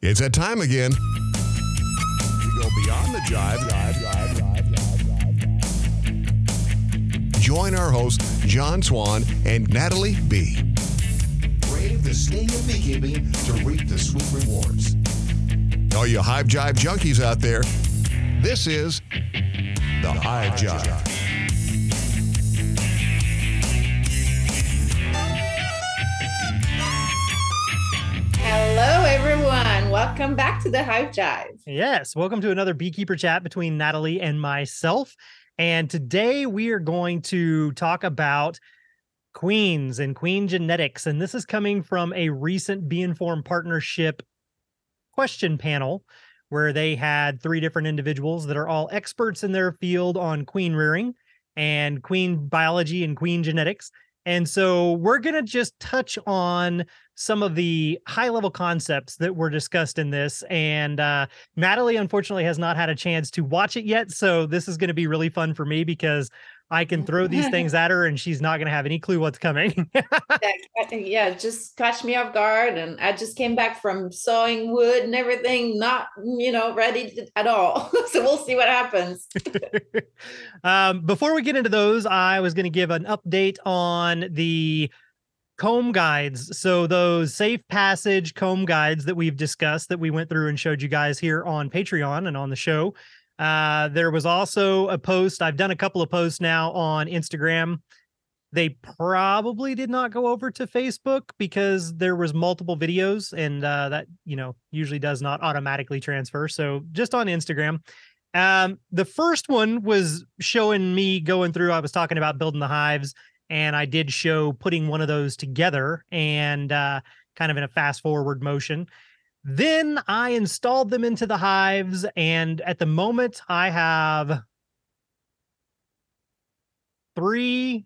It's that time again. We go beyond the jive. Join our hosts, John Swan and Natalie B. Brave the sting of beekeeping to reap the sweet rewards. All you Hive Jive junkies out there, this is the Hive Jive. Hello, everyone. Welcome back to the Hive Jive. Yes, welcome to another beekeeper chat between Natalie and myself. And today we are going to talk about queens and queen genetics. And this is coming from a recent Bee Informed Partnership question panel where they had 3 different individuals that are all experts in their field on queen rearing and queen biology and queen genetics. And so we're going to just touch on some of the high-level concepts that were discussed in this. And Natalie, unfortunately, has not had a chance to watch it yet. So this is going to be really fun for me because I can throw these things at her and she's not going to have any clue what's coming. Yeah, just catch me off guard. And I just came back from sawing wood and everything, not, ready at all. So we'll see what happens. Before we get into those, I was going to give an update on the comb guides. So those safe passage comb guides that we've discussed that we went through and showed you guys here on Patreon and on the show. There was also a post. I've done a couple of posts now on Instagram. They probably did not go over to Facebook because there was multiple videos and that, usually does not automatically transfer. So just on Instagram. The first one was showing me going through, I was talking about building the hives, and I did show putting one of those together and kind of in a fast forward motion. Then I installed them into the hives, and at the moment I have 3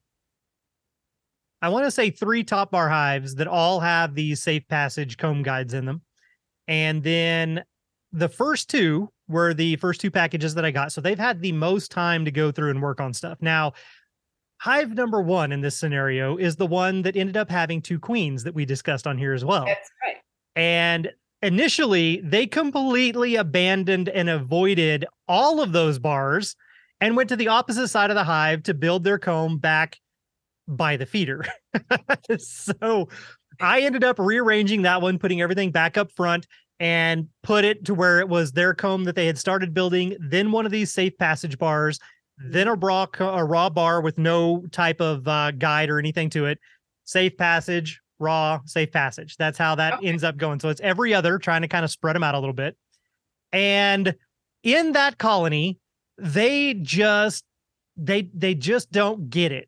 top bar hives that all have these safe passage comb guides in them. And then the first 2 were the first 2 packages that I got. So they've had the most time to go through and work on stuff. Now, hive number 1 in this scenario is the one that ended up having 2 queens that we discussed on here as well. That's right. And initially, they completely abandoned and avoided all of those bars and went to the opposite side of the hive to build their comb back by the feeder. So I ended up rearranging that one, putting everything back up front and put it to where it was their comb that they had started building, then one of these safe passage bars, then a raw bar with no type of guide or anything to it, safe passage, raw, safe passage. That's how that ends up going. So it's every other, trying to kind of spread them out a little bit. And in that colony, they just don't get it.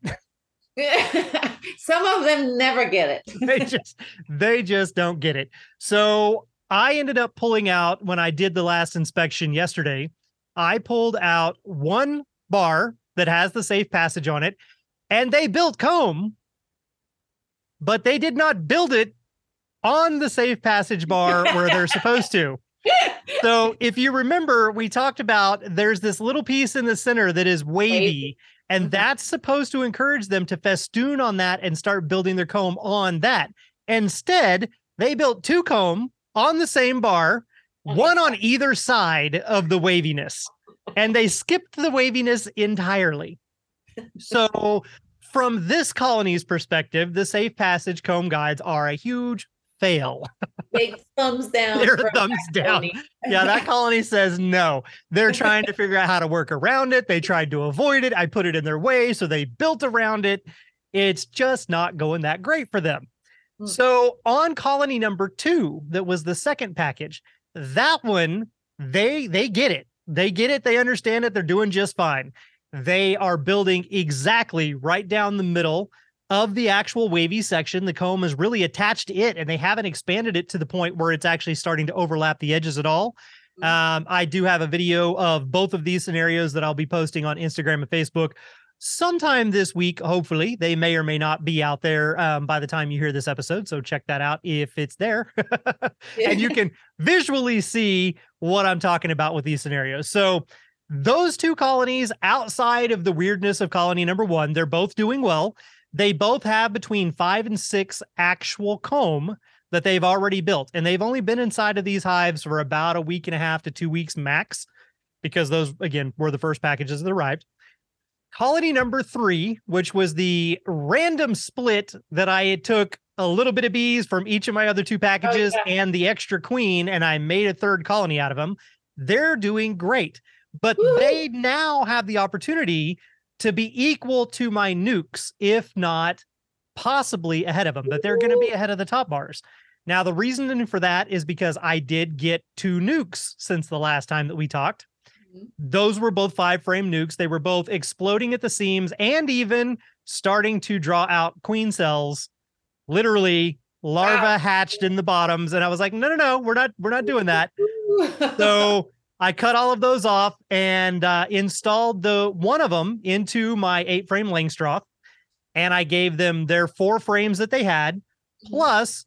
Some of them never get it. they just don't get it. So I ended up pulling out, when I did the last inspection yesterday, I pulled out 1 bar that has the safe passage on it, and they built comb, but they did not build it on the safe passage bar where they're supposed to. So if you remember, we talked about there's this little piece in the center that is wavy, and that's supposed to encourage them to festoon on that and start building their comb on that. Instead, they built 2 comb on the same bar, 1 on either side of the waviness, and they skipped the waviness entirely. So from this colony's perspective, the safe passage comb guides are a huge fail. Big thumbs down. They're thumbs down. Yeah, that colony says no. They're trying to figure out how to work around it. They tried to avoid it. I put it in their way, so they built around it. It's just not going that great for them. So on colony number 2, that was the second package, that one, they get it. They get it. They understand it. They're doing just fine. They are building exactly right down the middle of the actual wavy section. The comb is really attached to it, and they haven't expanded it to the point where it's actually starting to overlap the edges at all. I do have a video of both of these scenarios that I'll be posting on Instagram and Facebook sometime this week. Hopefully they may or may not be out there by the time you hear this episode. So check that out if it's there. And you can visually see what I'm talking about with these scenarios. So those 2 colonies, outside of the weirdness of colony number 1, they're both doing well. They both have between 5 and 6 actual comb that they've already built. And they've only been inside of these hives for about a week and a half to 2 weeks max, because those, again, were the first packages that arrived. Colony number 3, which was the random split that I took a little bit of bees from each of my other 2 packages and the extra queen, and I made a 3rd colony out of them. They're doing great, but they now have the opportunity to be equal to my nukes, if not possibly ahead of them, that they're going to be ahead of the top bars. Now, the reason for that is because I did get 2 nukes since the last time that we talked. Those were both 5-frame nukes. They were both exploding at the seams and even starting to draw out queen cells, literally larvae hatched in the bottoms. And I was like, no, we're not doing that. So I cut all of those off and installed the one of them into my 8-frame Langstroth. And I gave them their 4 frames that they had, plus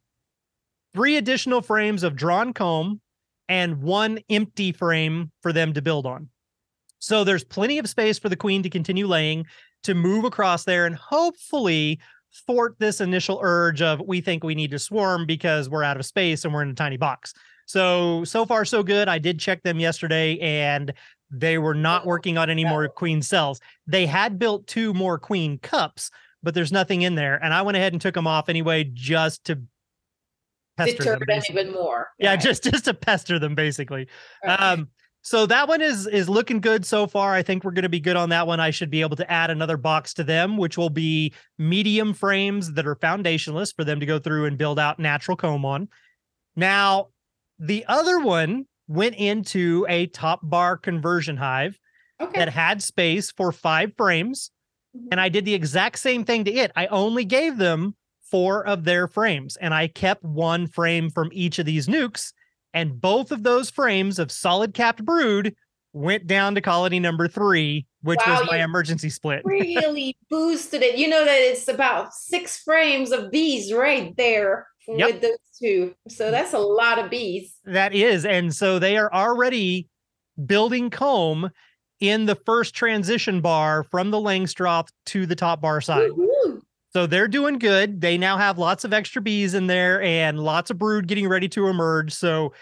3 additional frames of drawn comb and 1 empty frame for them to build on. So there's plenty of space for the queen to continue laying, to move across there and hopefully thwart this initial urge of, we think we need to swarm because we're out of space and we're in a tiny box. So far so good. I did check them yesterday and they were not working on any more queen cells. They had built 2 more queen cups, but there's nothing in there. And I went ahead and took them off anyway, just to pester them even more. Yeah, just to pester them basically. Okay. So that one is looking good so far. I think we're going to be good on that one. I should be able to add another box to them, which will be medium frames that are foundationless for them to go through and build out natural comb on. Now, the other one went into a top bar conversion hive that had space for 5 frames. And I did the exact same thing to it. I only gave them 4 of their frames, and I kept 1 frame from each of these nukes, and both of those frames of solid capped brood went down to colony number 3, which was my emergency split. Really boosted it. You know that it's about 6 frames of bees right there with those 2. So that's a lot of bees. That is. And so they are already building comb in the first transition bar from the Langstroth to the top bar side. Woo-hoo. So they're doing good. They now have lots of extra bees in there and lots of brood getting ready to emerge. So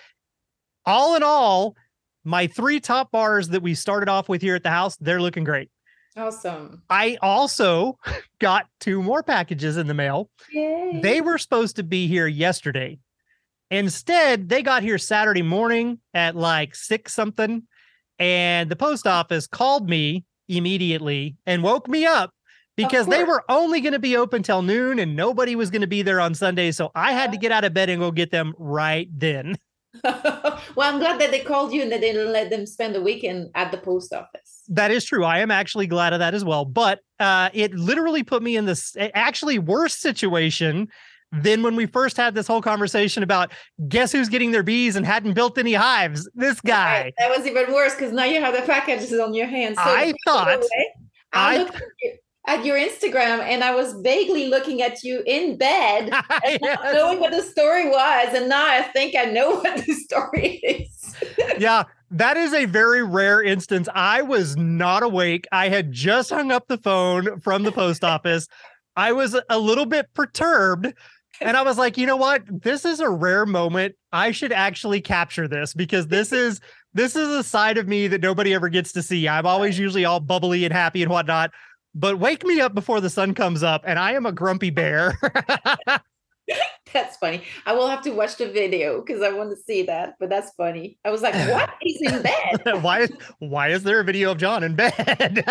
all in all, my 3 top bars that we started off with here at the house, they're looking great. Awesome. I also got 2 more packages in the mail. Yay. They were supposed to be here yesterday. Instead, they got here Saturday morning at like 6 something. And the post office called me immediately and woke me up, because they were only going to be open till noon and nobody was going to be there on Sunday. So I had to get out of bed and go get them right then. Well, I'm glad that they called you and that they didn't let them spend the weekend at the post office. That is true. I am actually glad of that as well. But it literally put me in this actually worse situation than when we first had this whole conversation about guess who's getting their bees and hadn't built any hives. This guy. Right. That was even worse because now you have the packages on your hands. So I thought I looked at your Instagram and I was vaguely looking at you in bed and not knowing what the story was. And now I think I know what the story is. Yeah, that is a very rare instance. I was not awake. I had just hung up the phone from the post office. I was a little bit perturbed. And I was like, you know what? This is a rare moment. I should actually capture this because this is a side of me that nobody ever gets to see. I'm always usually all bubbly and happy and whatnot. But wake me up before the sun comes up and I am a grumpy bear. That's funny. I will have to watch the video because I want to see that, but that's funny. I was like, what? He's in bed. Why is there a video of John in bed?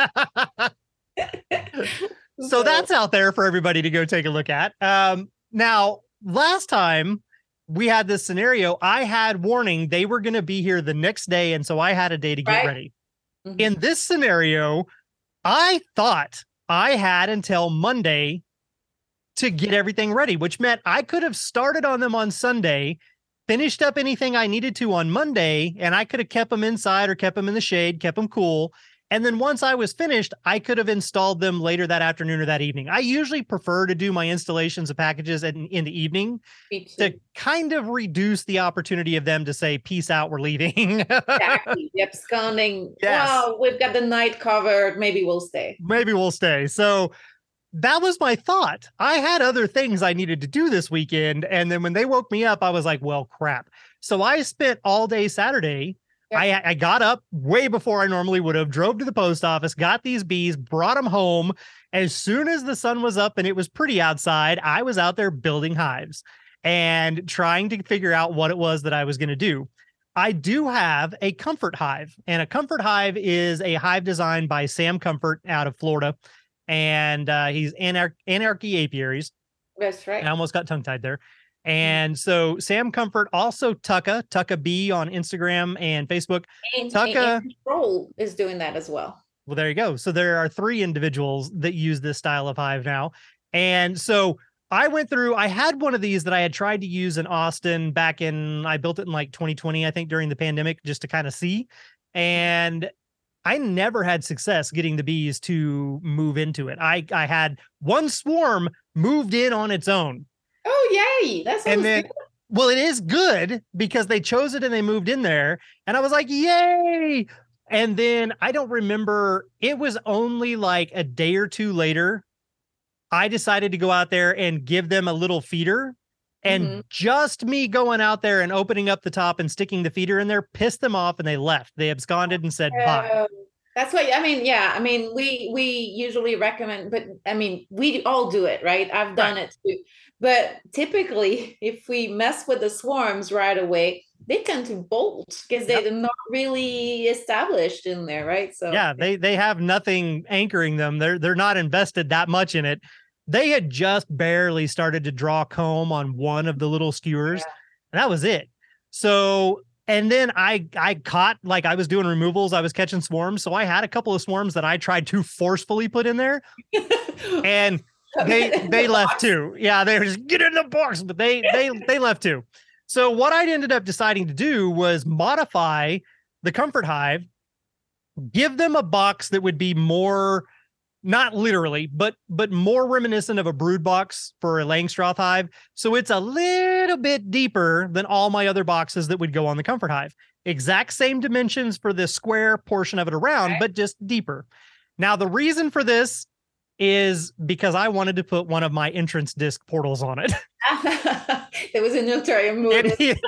So that's out there for everybody to go take a look at. Now, last time we had this scenario, I had warning they were going to be here the next day. And so I had a day to get ready. Mm-hmm. In this scenario, I thought I had until Monday to get everything ready, which meant I could have started on them on Sunday, finished up anything I needed to on Monday, and I could have kept them inside or kept them in the shade, kept them cool. And then once I was finished, I could have installed them later that afternoon or that evening. I usually prefer to do my installations of packages in the evening to kind of reduce the opportunity of them to say, peace out, we're leaving. Exactly. Yep, scanning. Yes. Wow, we've got the night covered. Maybe we'll stay. So that was my thought. I had other things I needed to do this weekend. And then when they woke me up, I was like, well, crap. So I spent all day Saturday. Yeah. I got up way before I normally would have, drove to the post office, got these bees, brought them home. As soon as the sun was up and it was pretty outside, I was out there building hives and trying to figure out what it was that I was going to do. I do have a comfort hive, and a comfort hive is a hive designed by Sam Comfort out of Florida. And he's Anarchy Apiaries. That's right. I almost got tongue-tied there. And so Sam Comfort, also Tucka B on Instagram and Facebook. And Control is doing that as well. Well, there you go. So there are 3 individuals that use this style of hive now. And so I went through, I had one of these that I had tried to use in Austin I built it in like 2020, I think, during the pandemic, just to kind of see. And I never had success getting the bees to move into it. I had one swarm moved in on its own. Oh, yay. That's good. Well, it is good because they chose it and they moved in there. And I was like, yay. And then I don't remember, it was only like a day or 2 later, I decided to go out there and give them a little feeder. And just me going out there and opening up the top and sticking the feeder in there pissed them off, and they left. They absconded and said bye. That's what, I mean, yeah. I mean, we usually recommend, but I mean, we all do it, right? I've done it too. But typically, if we mess with the swarms right away, they tend to bolt because they're not really established in there, right? So yeah, they have nothing anchoring them. They're not invested that much in it. They had just barely started to draw comb on one of the little skewers, and that was it. So, and then I caught, like, I was doing removals, I was catching swarms. So I had a couple of swarms that I tried to forcefully put in there, and they left too. Yeah, they were just, get in the box, but they left too. So what I ended up deciding to do was modify the comfort hive, give them a box that would be more, not literally, but more reminiscent of a brood box for a Langstroth hive. So it's a little bit deeper than all my other boxes that would go on the comfort hive. Exact same dimensions for the square portion of it around, but just deeper. Now, the reason for this is because I wanted to put one of my entrance disc portals on it. There was a notarium move.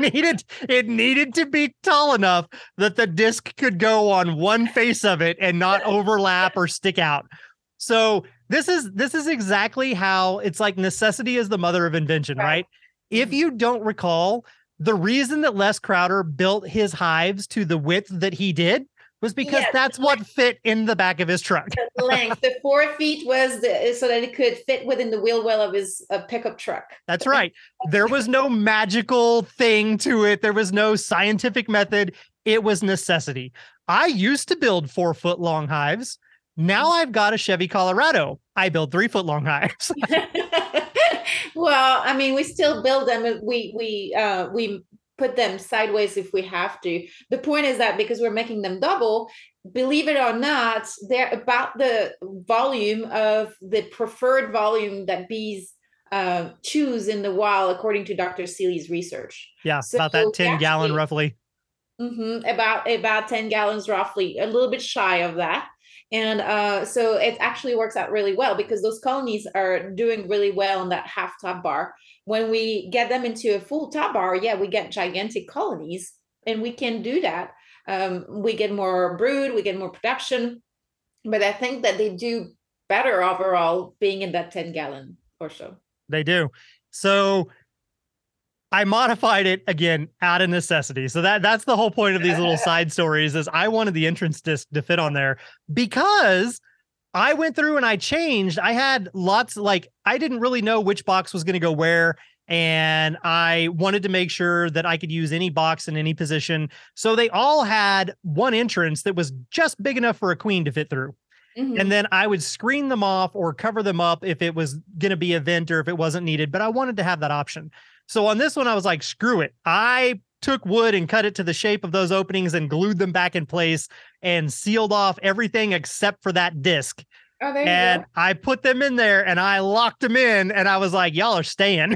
It needed to be tall enough that the disc could go on one face of it and not overlap or stick out. So this is exactly how it's like necessity is the mother of invention, right? If you don't recall, the reason that Les Crowder built his hives to the width that he did was because that's what fit in the back of his truck. The length, the 4 feet was so that it could fit within the wheel well of his pickup truck. That's right. There was no magical thing to it. There was no scientific method. It was necessity. I used to build 4-foot long hives. Now I've got a Chevy Colorado. I build 3-foot long hives. Well, I mean, we still build them. We put them sideways if we have to. The point is that because we're making them double, believe it or not, they're about the volume of the preferred volume that bees choose in the wild, according to Dr. Seeley's research. Yeah, so about that 10 gallon roughly. About 10 gallons roughly, a little bit shy of that. And so it actually works out really well because those colonies are doing really well in that half top bar. When we get them into a full top bar, we get gigantic colonies, and we can do that. We get more brood, we get more production, but I think that they do better overall being in that 10 gallon or so. They do. So I modified it again out of necessity. So that's the whole point of these little side stories is I wanted the entrance disc to fit on there because I went through and I changed. I had lots, like, I didn't really know which box was going to go where. And I wanted to make sure that I could use any box in any position. So they all had one entrance that was just big enough for a queen to fit through. And then I would screen them off or cover them up if it was going to be a vent or if it wasn't needed. But I wanted to have that option. So on this one, I was like, screw it. I took wood and cut it to the shape of those openings and glued them back in place and sealed off everything except for that disc. Oh, there you and go. I put them in there and I locked them in and I was like, y'all are staying.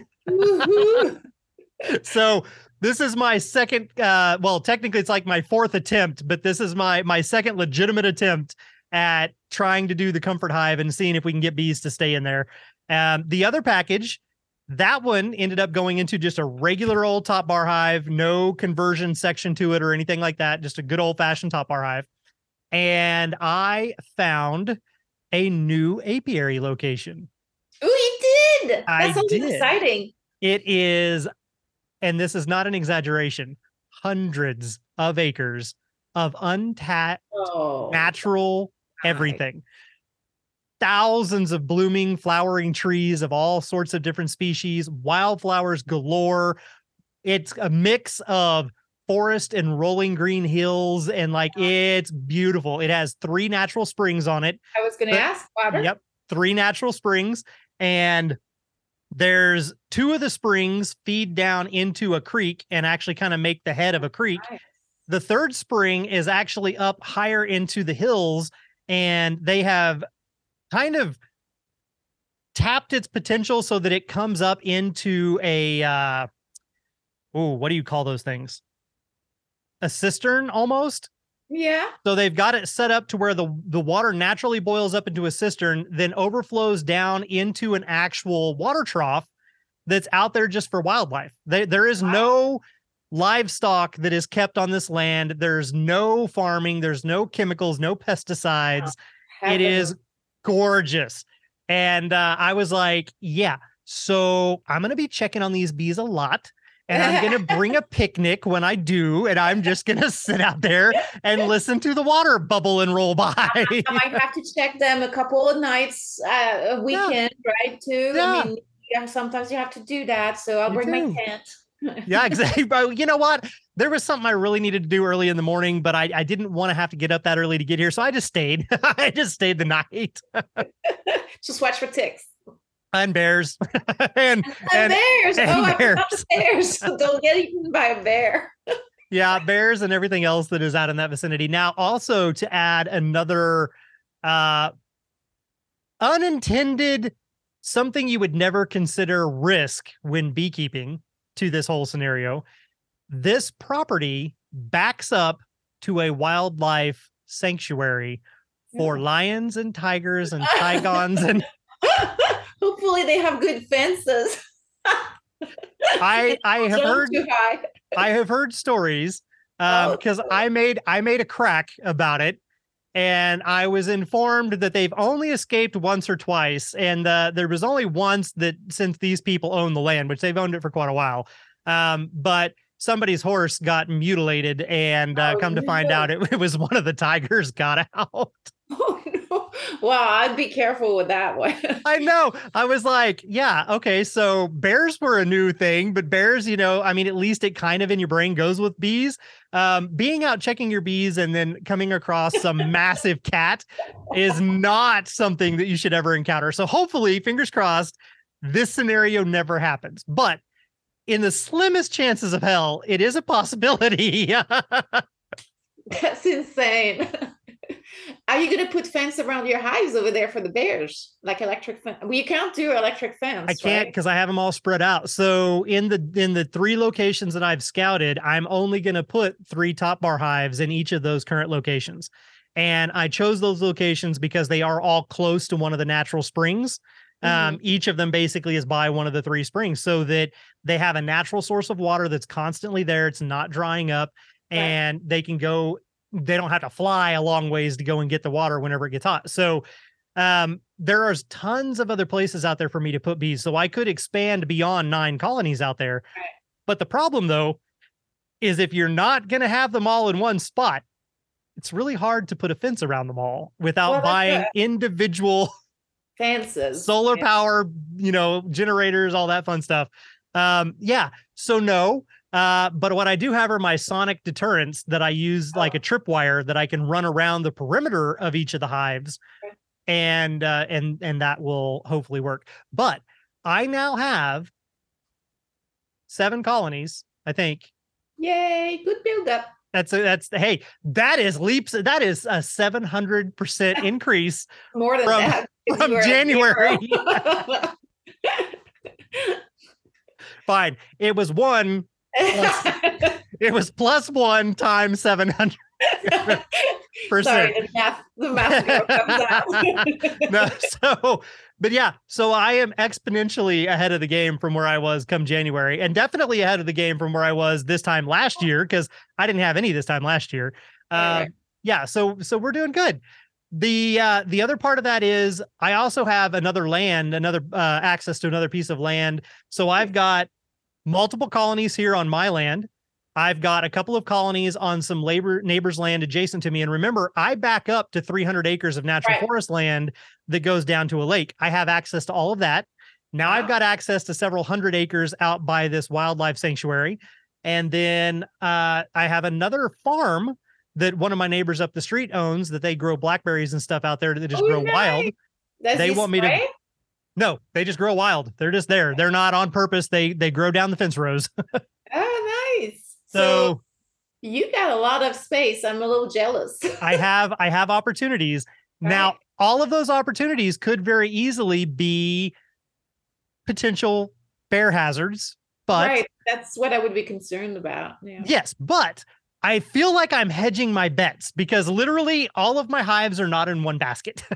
So this is my second, well, technically it's like my 4th attempt, but this is my second legitimate attempt at trying to do the comfort hive and seeing if we can get bees to stay in there. The other package, that one ended up going into just a regular old top bar hive, no conversion section to it or anything like that, just a good old fashioned top bar hive. And I found a new apiary location. Oh, you did. That's so exciting. It is, and this is not an exaggeration, hundreds of acres of untapped natural everything. Thousands of blooming, flowering trees of all sorts of different species, wildflowers galore. It's a mix of forest and rolling green hills, and like it's beautiful. It has 3 natural springs on it. I was going to ask, water. Yep, 3 natural springs, and there's 2 of the springs feed down into a creek and actually kind of make the head of a creek. Nice. The 3rd spring is actually up higher into the hills, and they have kind of tapped its potential so that it comes up into a what do you call those things? A cistern almost. Yeah. So they've got it set up to where the water naturally boils up into a cistern, then overflows down into an actual water trough that's out there just for wildlife. There is no livestock that is kept on this land. There's no farming. There's no chemicals, no pesticides. It is gorgeous. And I was like, yeah, so I'm going to be checking on these bees a lot. And I'm going to bring a picnic when I do. And I'm just going to sit out there and listen to the water bubble and roll by. I might have to check them a couple of nights, a weekend, right? Too. Yeah. I mean, sometimes you have to do that. So I'll bring my tent. Yeah, exactly. But you know what? There was something I really needed to do early in the morning, but I didn't want to have to get up that early to get here. So I just stayed. I just stayed the night. Just watch for ticks. And bears. and bears. And bears. I forgot bears. Don't get eaten by a bear. Yeah, bears and everything else that is out in that vicinity. Now, also to add another unintended, something you would never consider risk when beekeeping to this whole scenario, this property backs up to a wildlife sanctuary for lions and tigers and tigons and hopefully they have good fences. I have heard stories because I made a crack about it, and I was informed that they've only escaped once or twice, and there was only once that since these people own the land, which they've owned it for quite a while, but somebody's horse got mutilated, and come to find out it was one of the tigers got out. Oh no. Wow, I'd be careful with that one. I know. I was like, yeah, okay, so bears were a new thing, but bears, I mean, at least it kind of in your brain goes with bees. Being out checking your bees and then coming across some massive cat is not something that you should ever encounter. So hopefully, fingers crossed, this scenario never happens. But in the slimmest chances of hell, it is a possibility. That's insane. Are you going to put fence around your hives over there for the bears, like electric fence? Well, you can't do electric fence. I can't because I have them all spread out. So in the 3 locations that I've scouted, I'm only going to put 3 top bar hives in each of those current locations. And I chose those locations because they are all close to one of the natural springs. Each of them basically is by one of the 3 springs, so that they have a natural source of water that's constantly there. It's not drying up, and they can go. They don't have to fly a long ways to go and get the water whenever it gets hot. So there are tons of other places out there for me to put bees. So I could expand beyond 9 colonies out there. Right. But the problem, though, is if you're not going to have them all in one spot, it's really hard to put a fence around them all without buying individual fences, solar power, generators, all that fun stuff. So no. But what I do have are my sonic deterrents that I use like a tripwire that I can run around the perimeter of each of the hives, and that will hopefully work. But I now have 7 colonies, I think. Yay! Good build up. That is leaps. That is a 700% increase more than that from January. Fine. It was 1. It was +1 times 700. Sorry, the math girl comes out. No, but yeah, so I am exponentially ahead of the game from where I was come January, and definitely ahead of the game from where I was this time last year, because I didn't have any this time last year. Right. Yeah, so we're doing good. The other part of that is I also have another access to another piece of land. So I've got multiple colonies here on my land. I've got a couple of colonies on some neighbors' land adjacent to me. And remember, I back up to 300 acres of natural forest land that goes down to a lake. I have access to all of that. Now I've got access to several hundred acres out by this wildlife sanctuary. And then I have another farm that one of my neighbors up the street owns that they grow blackberries and stuff out there that just grow wild. They want me to. No, they just grow wild. They're just there. They're not on purpose. They grow down the fence rows. Oh, nice. So you got a lot of space. I'm a little jealous. I have opportunities. Now, all of those opportunities could very easily be potential bear hazards, but that's what I would be concerned about. Yeah. Yes, but I feel like I'm hedging my bets because literally all of my hives are not in one basket.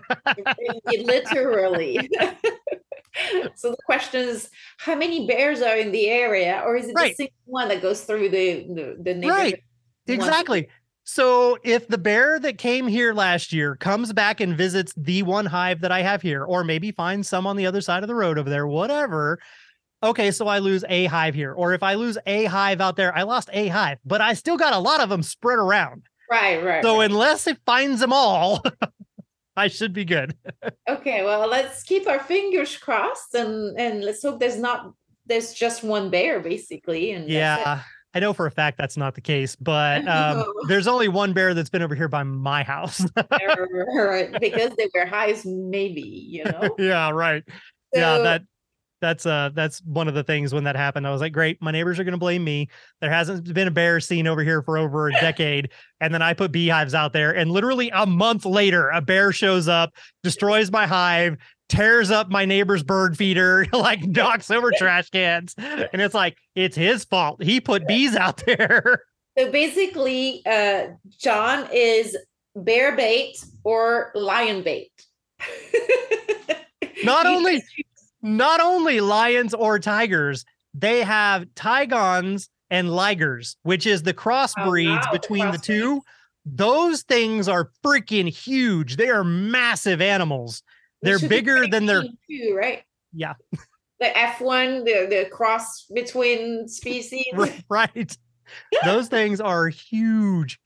Literally. So the question is, how many bears are in the area, or is it the single one that goes through the neighborhood? Right, exactly. So if the bear that came here last year comes back and visits the one hive that I have here, or maybe finds some on the other side of the road over there, whatever. Okay, so I lose a hive here. Or if I lose a hive out there, I lost a hive, but I still got a lot of them spread around. Right. So unless it finds them all, I should be good. Okay, well, let's keep our fingers crossed and let's hope there's just one bear basically. And yeah, I know for a fact that's not the case, but there's only one bear that's been over here by my house. Right, because they were hives, maybe, Yeah, right. So, yeah, that's one of the things when that happened. I was like, great, my neighbors are going to blame me. There hasn't been a bear seen over here for over a decade. And then I put beehives out there, and literally a month later, a bear shows up, destroys my hive, tears up my neighbor's bird feeder, like knocks over trash cans. And it's like, it's his fault. He put bees out there. So basically, John is bear bait or lion bait. Not only lions or tigers, they have tigons and ligers, which is the crossbreeds between the two. Those things are freaking huge. They are massive animals. They're bigger than their too, right? Yeah. The F1, the cross between species. Right. Those things are huge.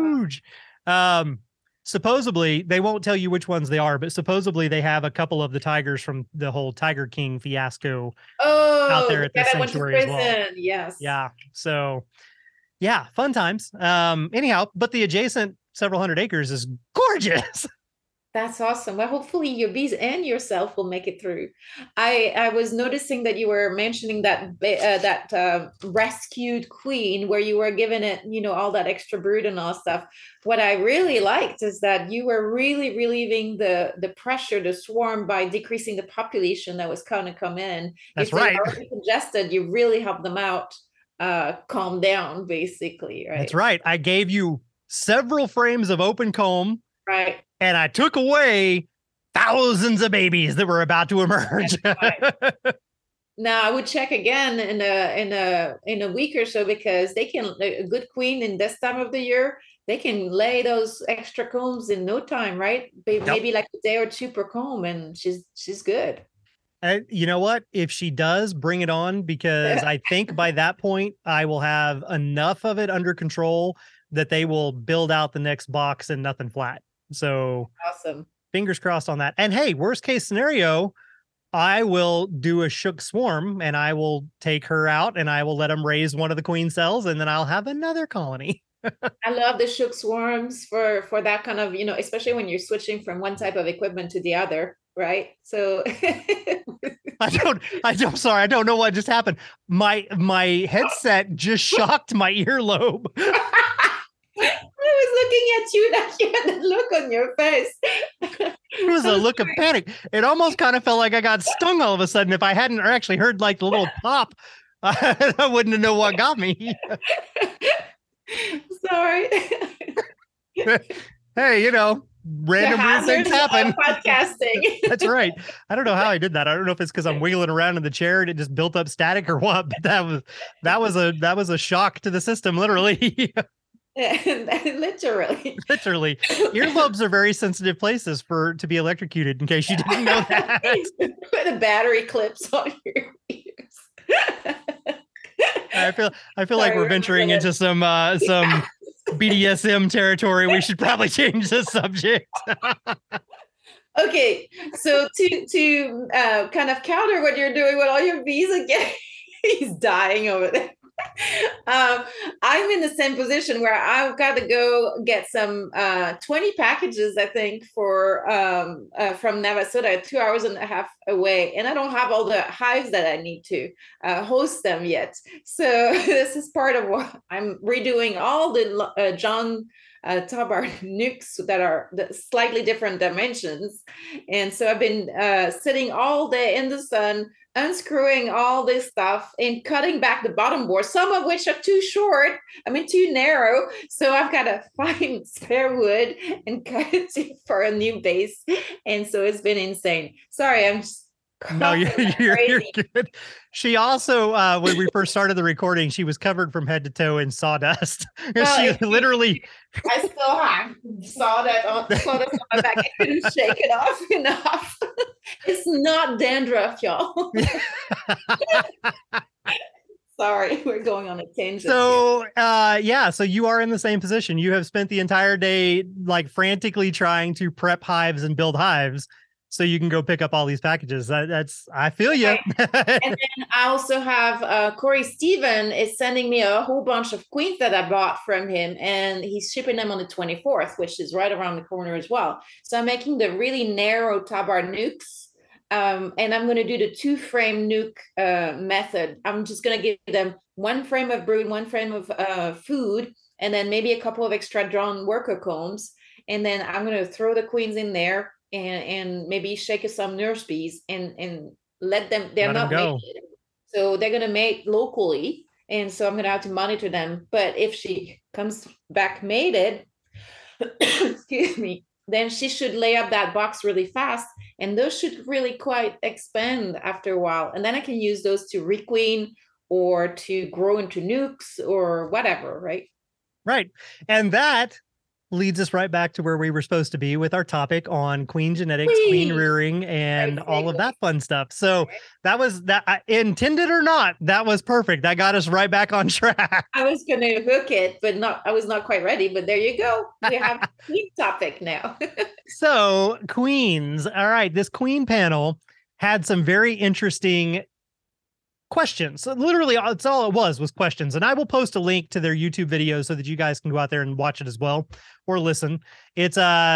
Supposedly, they won't tell you which ones they are, but supposedly they have a couple of the tigers from the whole Tiger King fiasco out there at the sanctuary as well. Yes. Yeah. So, yeah, fun times. Anyhow, but the adjacent several hundred acres is gorgeous. That's awesome. Well, hopefully your bees and yourself will make it through. I was noticing that you were mentioning that rescued queen where you were giving it, all that extra brood and all stuff. What I really liked is that you were really relieving the pressure, the swarm, by decreasing the population that was kind of come in. That's right. If they were already congested, you really helped them out, calm down, basically. Right. That's right. I gave you several frames of open comb. Right. And I took away thousands of babies that were about to emerge. Now I would check again in a week or so, because a good queen in this time of the year, they can lay those extra combs in no time, right? Maybe like a day or two per comb, and she's good. You know what? If she does, bring it on, because I think by that point I will have enough of it under control that they will build out the next box and nothing flat. So awesome. Fingers crossed on that. And hey, worst case scenario, I will do a shook swarm and I will take her out and I will let them raise one of the queen cells, and then I'll have another colony. I love the shook swarms for that kind of, especially when you're switching from one type of equipment to the other, right? So sorry, I don't know what just happened. My headset just shocked my earlobe. I was looking at you, that you had the look on your face. It was a look of panic. It almost kind of felt like I got stung all of a sudden. If I hadn't actually heard like the little pop, I wouldn't have known what got me. Sorry. Hey, random weird things happen. Podcasting. That's right. I don't know how I did that. I don't know if it's because I'm wiggling around in the chair and it just built up static or what, but that was a shock to the system, literally. Literally. Earlobes are very sensitive places to be electrocuted, in case you didn't know that. Put the battery clips on your ears. I feel like we're venturing into some BDSM territory. We should probably change the subject. Okay, so to kind of counter what you're doing with all your bees again, he's dying over there. I'm in the same position where I've got to go get some 20 packages, I think, for from Navasota, 2.5 hours away, and I don't have all the hives that I need to host them yet. So this is part of what I'm redoing all the John Tabar nukes that are the slightly different dimensions, and so I've been sitting all day in the sun, unscrewing all this stuff and cutting back the bottom board, some of which are too short, too narrow. So I've got to find spare wood and cut it for a new base. And so it's been insane. Sorry, I'm just no, you're good. She also, when we first started the recording, she was covered from head to toe in sawdust. She literally. I still have sawdust on my back. I couldn't shake it off enough. It's not dandruff, y'all. Sorry, we're going on a tangent. So, so you are in the same position. You have spent the entire day like frantically trying to prep hives and build hives, so you can go pick up all these packages. I feel you. And then I also have Corey Steven is sending me a whole bunch of queens that I bought from him, and he's shipping them on the 24th, which is right around the corner as well. So I'm making the really narrow Tabar nukes, and I'm going to do the 2-frame nuke method. I'm just going to give them 1 frame of brood, 1 frame of food, and then maybe a couple of extra drawn worker combs. And then I'm going to throw the queens in there, and maybe shake some nurse bees and let them, they're not mated. So they're going to mate locally. And so I'm going to have to monitor them. But if she comes back mated, excuse me, then she should lay up that box really fast. And those should really quite expand after a while. And then I can use those to requeen or to grow into nukes or whatever, right? Right. And that leads us right back to where we were supposed to be with our topic on queen genetics, queen rearing, and all of that fun stuff. So that was that, intended or not, that was perfect. That got us right back on track. I was going to hook it, but I was not quite ready, but there you go. We have a queen topic now. So queens. All right. This queen panel had some very interesting questions. So literally it's all it was questions. And I will post a link to their YouTube video so that you guys can go out there and watch it as well, or listen. It's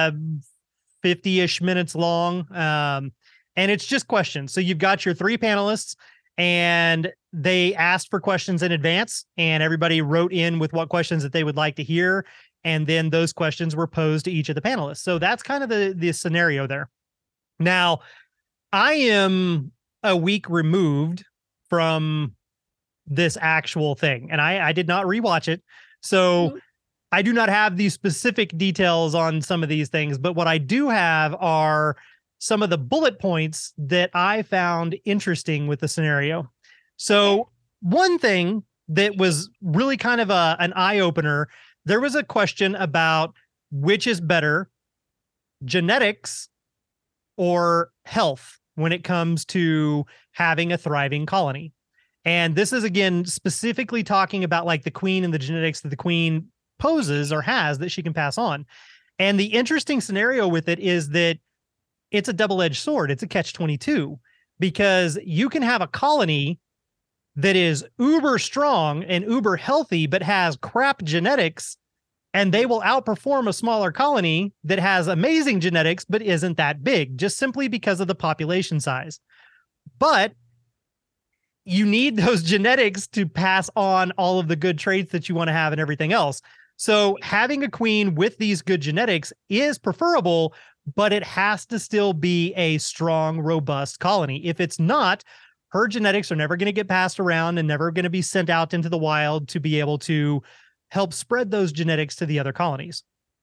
50-ish minutes long. And it's just questions. So you've got your 3 panelists, and they asked for questions in advance, and everybody wrote in with what questions that they would like to hear. And then those questions were posed to each of the panelists. So that's kind of the scenario there. Now, I am a week removed from this actual thing, and I did not rewatch it, so I do not have the specific details on some of these things, but what I do have are some of the bullet points that I found interesting with the scenario. So one thing that was really kind of an eye-opener, there was a question about which is better, genetics or health, when it comes to having a thriving colony. And this is, again, specifically talking about like the queen and the genetics that the queen poses or has that she can pass on. And the interesting scenario with it is that it's a double-edged sword. It's a catch-22, because you can have a colony that is uber strong and uber healthy, but has crap genetics, and they will outperform a smaller colony that has amazing genetics, but isn't that big, just simply because of the population size. But you need those genetics to pass on all of the good traits that you want to have and everything else. So having a queen with these good genetics is preferable, but it has to still be a strong, robust colony. If it's not, her genetics are never going to get passed around and never going to be sent out into the wild to be able to help spread those genetics to the other colonies.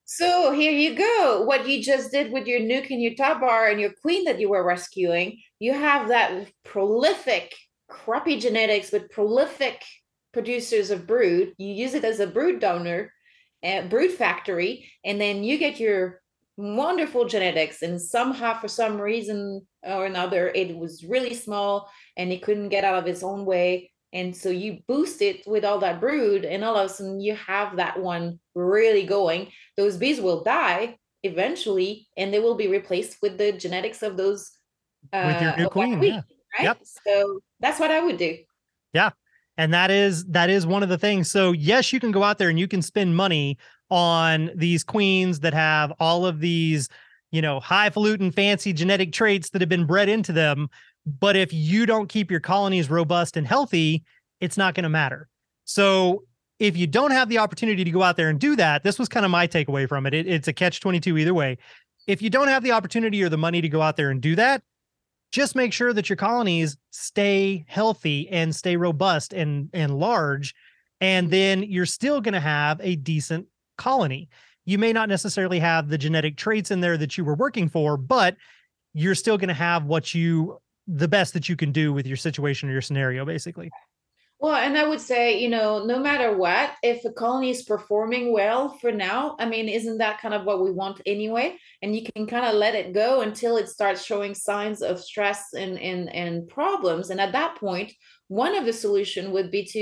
So here you go. What you just did with your nuke and your top bar and your queen that you were rescuing, you have that prolific, crappy genetics with prolific producers of brood. You use it as a brood donor, brood factory, and then you get your wonderful genetics. And somehow, for some reason or another, it was really small and it couldn't get out of its own way. And so you boost it with all that brood, and all of a sudden you have that one really going. Those bees will die eventually, and they will be replaced with the genetics of those with your new queen. Yeah. Right. Yep. So that's what I would do. Yeah. And that is one of the things. So yes, you can go out there and you can spend money on these queens that have all of these, highfalutin fancy genetic traits that have been bred into them. But if you don't keep your colonies robust and healthy, it's not going to matter. So if you don't have the opportunity to go out there and do that, this was kind of my takeaway from it. It's a catch-22 either way. If you don't have the opportunity or the money to go out there and do that, just make sure that your colonies stay healthy and stay robust and large. And then you're still going to have a decent colony. You may not necessarily have the genetic traits in there that you were working for, but you're still going to have the best that you can do with your situation or your scenario, basically. Well, and I would say, no matter what, if a colony is performing well for now, I mean, isn't that kind of what we want anyway? And you can kind of let it go until it starts showing signs of stress and problems. And at that point, one of the solution would be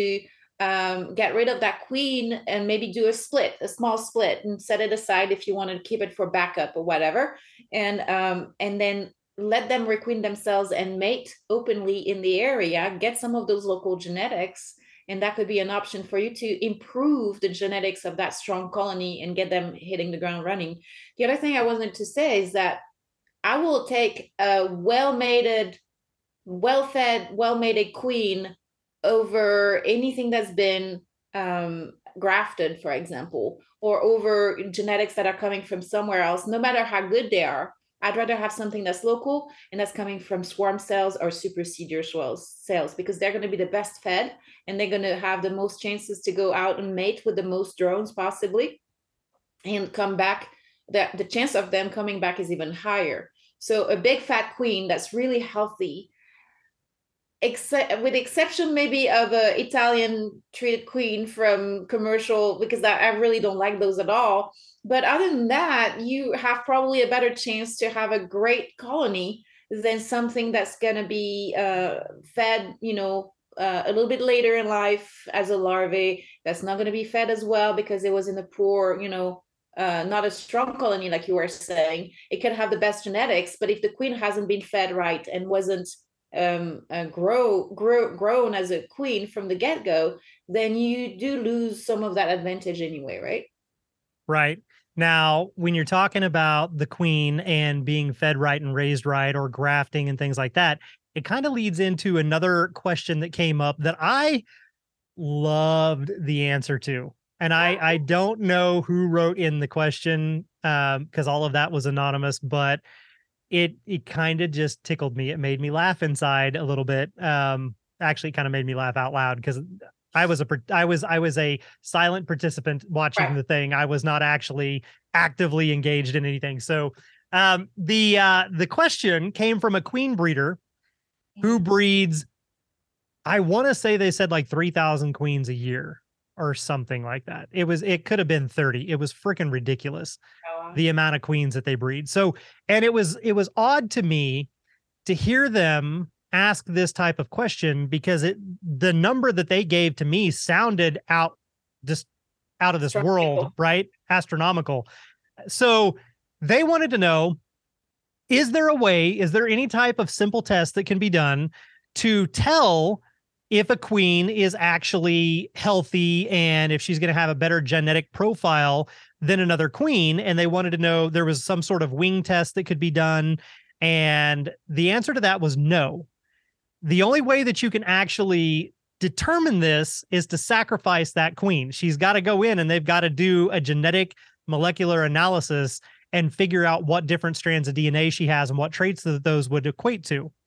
to get rid of that queen and maybe do a small split, and set it aside if you want to keep it for backup or whatever. And then let them requeen themselves and mate openly in the area, get some of those local genetics, and that could be an option for you to improve the genetics of that strong colony and get them hitting the ground running. The other thing I wanted to say is that I will take a well-mated, well-fed, well-mated queen over anything that's been grafted, for example, or over genetics that are coming from somewhere else, no matter how good they are. I'd rather have something that's local and that's coming from swarm cells or supersedious cells, because they're going to be the best fed and they're going to have the most chances to go out and mate with the most drones possibly and come back. The chance of them coming back is even higher. So a big fat queen that's really healthy, with the exception maybe of a Italian treated queen from commercial, because I really don't like those at all. But other than that, you have probably a better chance to have a great colony than something that's going to be fed, a little bit later in life as a larvae. That's not going to be fed as well because it was in a poor, not a strong colony, like you were saying. It could have the best genetics, but if the queen hasn't been fed right and wasn't grown as a queen from the get-go, then you do lose some of that advantage anyway, right? Right. Now, when you're talking about the queen and being fed right and raised right, or grafting and things like that, it kind of leads into another question that came up that I loved the answer to. And I don't know who wrote in the question, because all of that was anonymous, but it kind of just tickled me. It made me laugh inside a little bit. Actually, kind of made me laugh out loud, because I was a silent participant watching the thing. I was not actually actively engaged in anything. So the question came from a queen breeder who breeds, I want to say they said like 3,000 queens a year or something like that. It could have been 30. It was freaking ridiculous, the amount of queens that they breed. So, and it was odd to me to hear them ask this type of question, because the number that they gave to me sounded out of this world, right? Astronomical. So they wanted to know, is there any type of simple test that can be done to tell if a queen is actually healthy and if she's going to have a better genetic profile than another queen? And they wanted to know, there was some sort of wing test that could be done. And the answer to that was no. The only way that you can actually determine this is to sacrifice that queen. She's got to go in and they've got to do a genetic molecular analysis and figure out what different strands of DNA she has and what traits that those would equate to.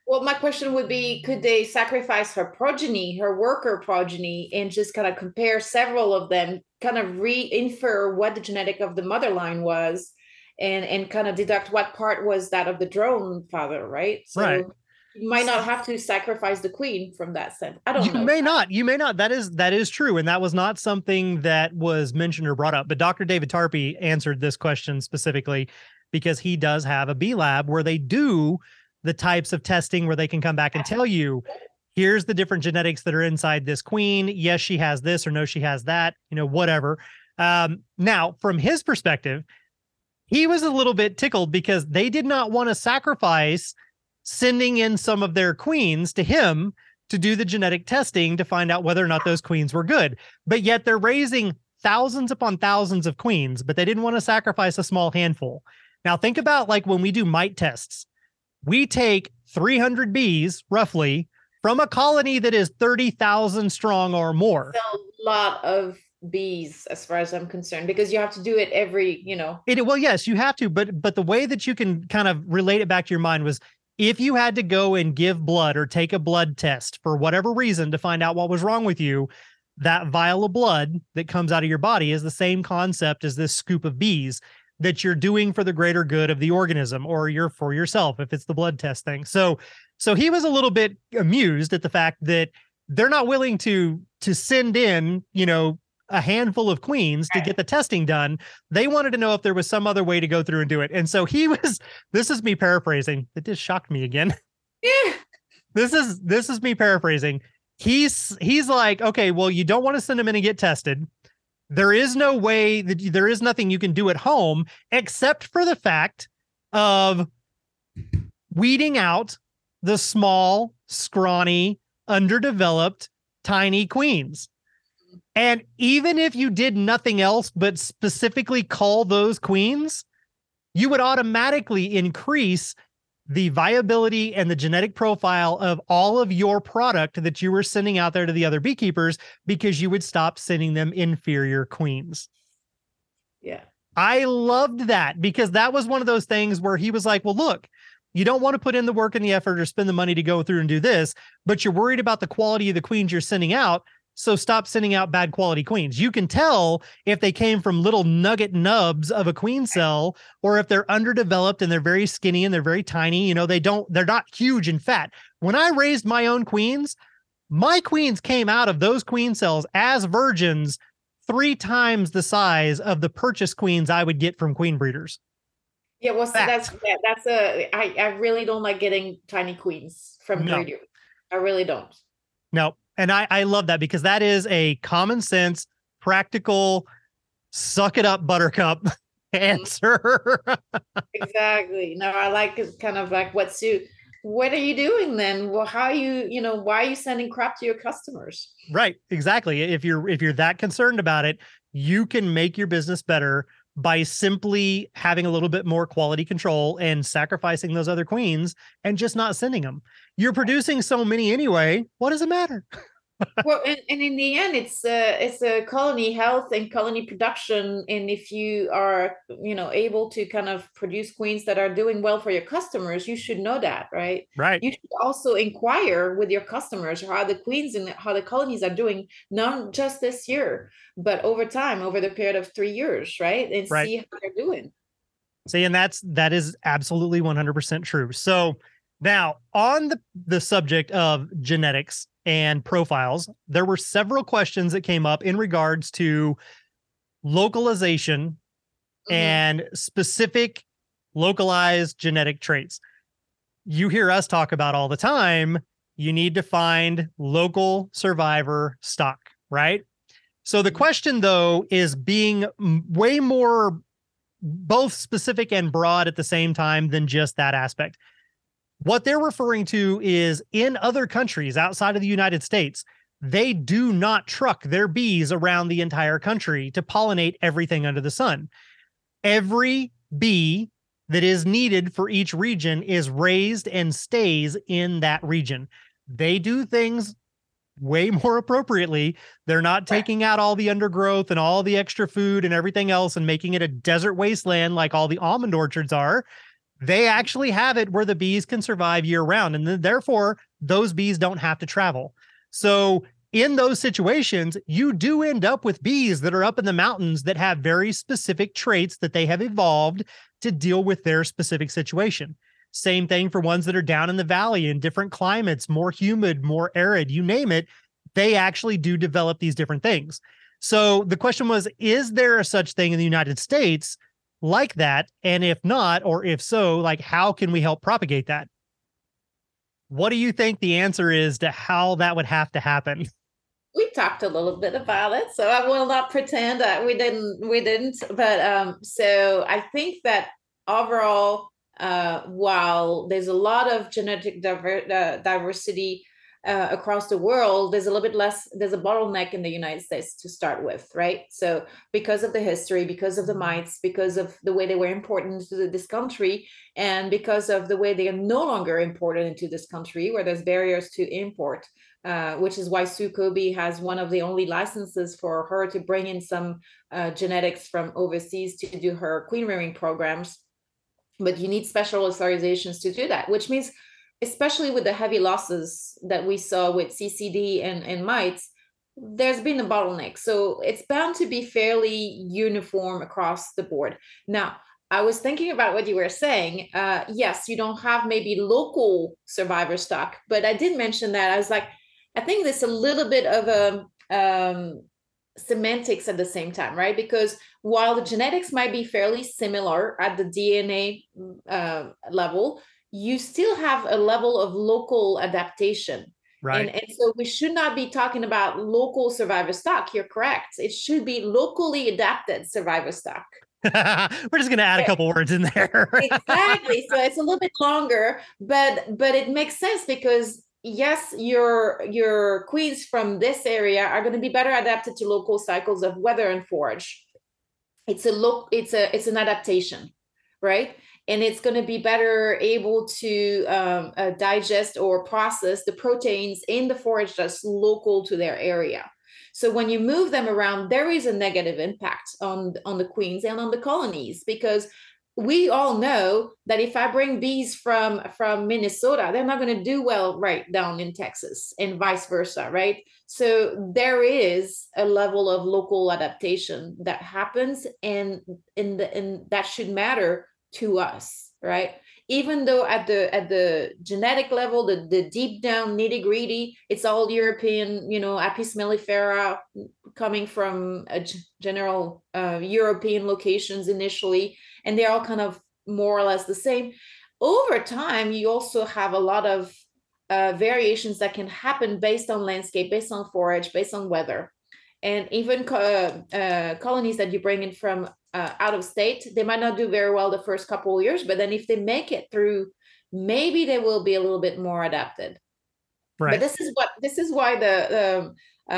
Well, my question would be, could they sacrifice her progeny, her worker progeny, and just kind of compare several of them, kind of re-infer what the genetic of the mother line was, and kind of deduct what part was that of the drone father, right? So Right. you might not have to sacrifice the queen from that sense. I don't You know. may not. You may not. That is true. And that was not something that was mentioned or brought up. But Dr. David Tarpey answered this question specifically because he does have a B lab where they do the types of testing where they can come back and tell you, here's the different genetics that are inside this queen. Yes, she has this, or no, she has that, whatever. Now, from his perspective, he was a little bit tickled because they did not want to sacrifice sending in some of their queens to him to do the genetic testing to find out whether or not those queens were good. But yet they're raising thousands upon thousands of queens, but they didn't want to sacrifice a small handful. Now, think about like when we do mite tests. We take 300 bees, roughly, from a colony that is 30,000 strong or more. It's a lot of bees, as far as I'm concerned, because you have to do it every, Well, yes, you have to, but the way that you can kind of relate it back to your mind was if you had to go and give blood or take a blood test for whatever reason to find out what was wrong with you, that vial of blood that comes out of your body is the same concept as this scoop of bees that you're doing for the greater good of the organism, or you're for yourself if it's the blood test thing. So he was a little bit amused at the fact that they're not willing to send in, a handful of queens to get the testing done. They wanted to know if there was some other way to go through and do it. And so this is me paraphrasing. It just shocked me again. Yeah. This is me paraphrasing. He's like, okay, well, you don't want to send them in and get tested. There is no way that there is nothing you can do at home except for the fact of weeding out the small, scrawny, underdeveloped, tiny queens. And even if you did nothing else but specifically call those queens, you would automatically increase the viability and the genetic profile of all of your product that you were sending out there to the other beekeepers, because you would stop sending them inferior queens. Yeah. I loved that, because that was one of those things where he was like, well, look, you don't want to put in the work and the effort or spend the money to go through and do this, but you're worried about the quality of the queens you're sending out. So stop sending out bad quality queens. You can tell if they came from little nugget nubs of a queen cell, or if they're underdeveloped and they're very skinny and they're very tiny. They're not huge and fat. When I raised my own queens, my queens came out of those queen cells as virgins 3 times the size of the purchase queens I would get from queen breeders. Yeah, well, so I really don't like getting tiny queens from breeders. I really don't. No. And I love that, because that is a common sense, practical, suck it up, buttercup answer. Exactly. No, I like it kind of like, what are you doing then? Well, why are you sending crap to your customers? Right. Exactly. If you're that concerned about it, you can make your business better by simply having a little bit more quality control and sacrificing those other queens and just not sending them. You're producing so many anyway. What does it matter? Well, and in the end, it's a colony health and colony production. And if you are, able to kind of produce queens that are doing well for your customers, you should know that, right? Right. You should also inquire with your customers how the queens and how the colonies are doing, not just this year, but over time, over the period of 3 years, right? And see how they're doing. See, and that is absolutely 100% true. So now on the subject of genetics and profiles, there were several questions that came up in regards to localization and specific localized genetic traits. You hear us talk about all the time, you need to find local survivor stock, right? So the question, though, is being way more both specific and broad at the same time than just that aspect. What they're referring to is in other countries outside of the United States, they do not truck their bees around the entire country to pollinate everything under the sun. Every bee that is needed for each region is raised and stays in that region. They do things way more appropriately. They're not taking out all the undergrowth and all the extra food and everything else and making it a desert wasteland like all the almond orchards are. They actually have it where the bees can survive year round. And then therefore those bees don't have to travel. So in those situations, you do end up with bees that are up in the mountains that have very specific traits that they have evolved to deal with their specific situation. Same thing for ones that are down in the valley in different climates, more humid, more arid, you name it. They actually do develop these different things. So the question was, is there a such thing in the United States like that? And if not, or if so, like, how can we help propagate that? What do you think the answer is to how that would have to happen? We talked a little bit about it, so I will not pretend that we didn't. But so I think that overall, while there's a lot of genetic diversity across the world, there's a little bit less, there's a bottleneck in the United States to start with, right? So because of the history, because of the mites, because of the way they were imported into this country, and because of the way they are no longer imported into this country, where there's barriers to import, which is why Sue Kobe has one of the only licenses for her to bring in some genetics from overseas to do her queen rearing programs. But you need special authorizations to do that, which means, especially with the heavy losses that we saw with CCD and mites, there's been a bottleneck. So it's bound to be fairly uniform across the board. Now, I was thinking about what you were saying. Yes, you don't have maybe local survivor stock, but I did mention that. I was like, I think there's a little bit of a semantics at the same time, right? Because while the genetics might be fairly similar at the DNA level, you still have a level of local adaptation. Right. And so we should not be talking about local survivor stock. You're correct. It should be locally adapted survivor stock. We're just going to add a couple words in there. Exactly. So it's a little bit longer, but it makes sense because yes, your queens from this area are going to be better adapted to local cycles of weather and forage. It's an adaptation, right? And it's going to be better able to digest or process the proteins in the forage that's local to their area. So when you move them around, there is a negative impact on the queens and on the colonies, because we all know that if I bring bees from Minnesota, they're not going to do well right down in Texas, and vice versa, right? So there is a level of local adaptation that happens, and that should matter to us, right? Even though at the genetic level, the deep down nitty gritty, it's all European, Apis mellifera coming from a general European locations initially, and they're all kind of more or less the same. Over time, you also have a lot of variations that can happen based on landscape, based on forage, based on weather. And even colonies that you bring in from out of state, they might not do very well the first couple of years, but then if they make it through, maybe they will be a little bit more adapted. Right. But this is why the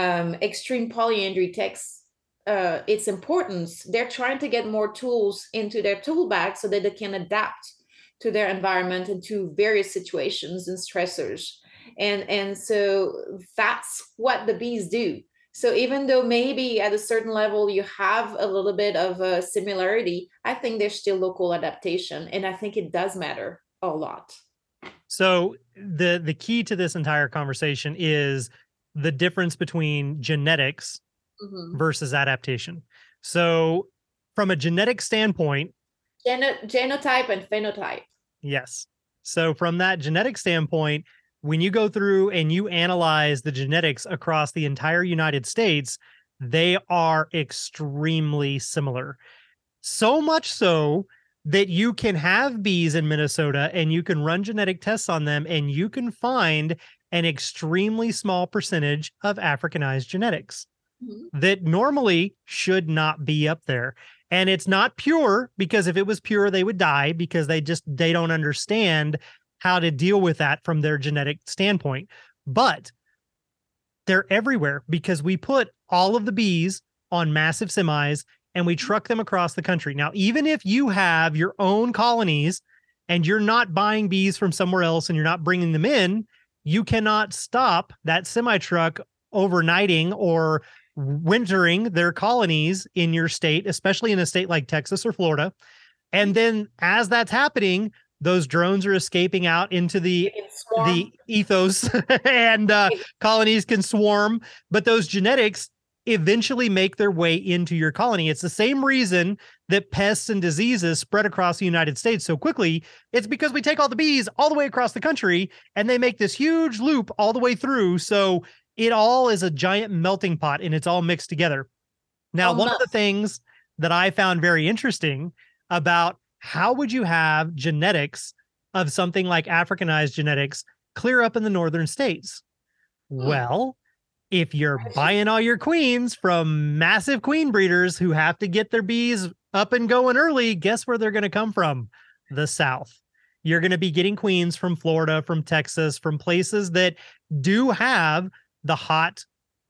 extreme polyandry takes its importance. They're trying to get more tools into their tool bag so that they can adapt to their environment and to various situations and stressors. And so that's what the bees do. So even though maybe at a certain level you have a little bit of a similarity, I think there's still local adaptation. And I think it does matter a lot. So the key to this entire conversation is the difference between genetics versus adaptation. So from a genetic standpoint, genotype and phenotype. Yes. So from that genetic standpoint, when you go through and you analyze the genetics across the entire United States, they are extremely similar. So much so that you can have bees in Minnesota and you can run genetic tests on them and you can find an extremely small percentage of Africanized genetics that normally should not be up there. And it's not pure, because if it was pure, they would die, because they don't understand how to deal with that from their genetic standpoint. But they're everywhere because we put all of the bees on massive semis and we truck them across the country. Now, even if you have your own colonies and you're not buying bees from somewhere else and you're not bringing them in, you cannot stop that semi truck overnighting or wintering their colonies in your state, especially in a state like Texas or Florida. And then as that's happening, those drones are escaping out into the Swarm. ethos and colonies can swarm, but those genetics eventually make their way into your colony. It's the same reason that pests and diseases spread across the United States so quickly. It's because we take all the bees all the way across the country and they make this huge loop all the way through. So it all is a giant melting pot and it's all mixed together. Now, one of the things that I found very interesting about how would you have genetics of something like Africanized genetics clear up in the northern states? Well, if you're buying all your queens from massive queen breeders who have to get their bees up and going early, guess where they're going to come from? The South. You're going to be getting queens from Florida, from Texas, from places that do have the hot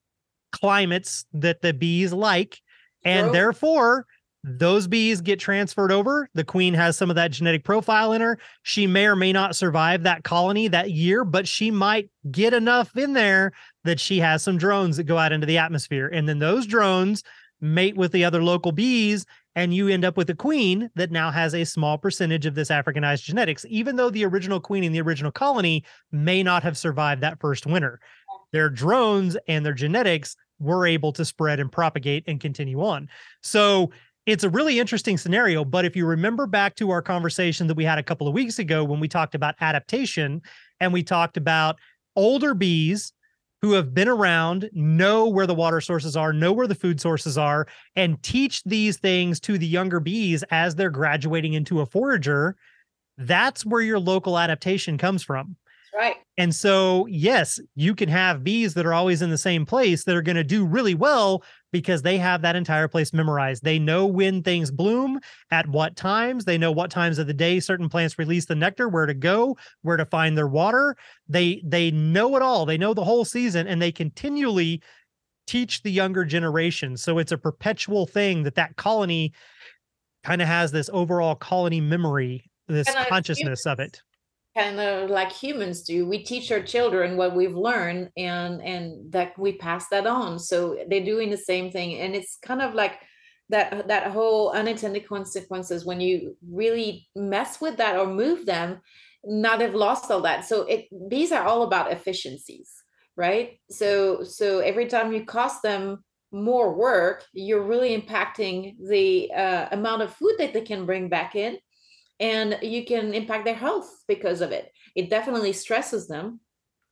climates that the bees like. And therefore, those bees get transferred over. The queen has some of that genetic profile in her. She may or may not survive that colony that year, but she might get enough in there that she has some drones that go out into the atmosphere. And then those drones mate with the other local bees, and you end up with a queen that now has a small percentage of this Africanized genetics, even though the original queen in the original colony may not have survived that first winter. Their drones and their genetics were able to spread and propagate and continue on. So it's a really interesting scenario. But if you remember back to our conversation that we had a couple of weeks ago when we talked about adaptation and we talked about older bees who have been around, know where the water sources are, know where the food sources are, and teach these things to the younger bees as they're graduating into a forager, that's where your local adaptation comes from. Right. And so, yes, you can have bees that are always in the same place that are going to do really well because they have that entire place memorized. They know when things bloom, at what times. They know what times of the day certain plants release the nectar, where to go, where to find their water. They know it all. They know the whole season, and they continually teach the younger generation. So it's a perpetual thing that colony kind of has this overall colony memory, this consciousness of it. Kind of like humans do. We teach our children what we've learned and that we pass that on. So they're doing the same thing. And it's kind of like that whole unintended consequences when you really mess with that or move them. Now they've lost all that. So these are all about efficiencies, right? So every time you cost them more work, you're really impacting the amount of food that they can bring back in. And you can impact their health because of it. It definitely stresses them,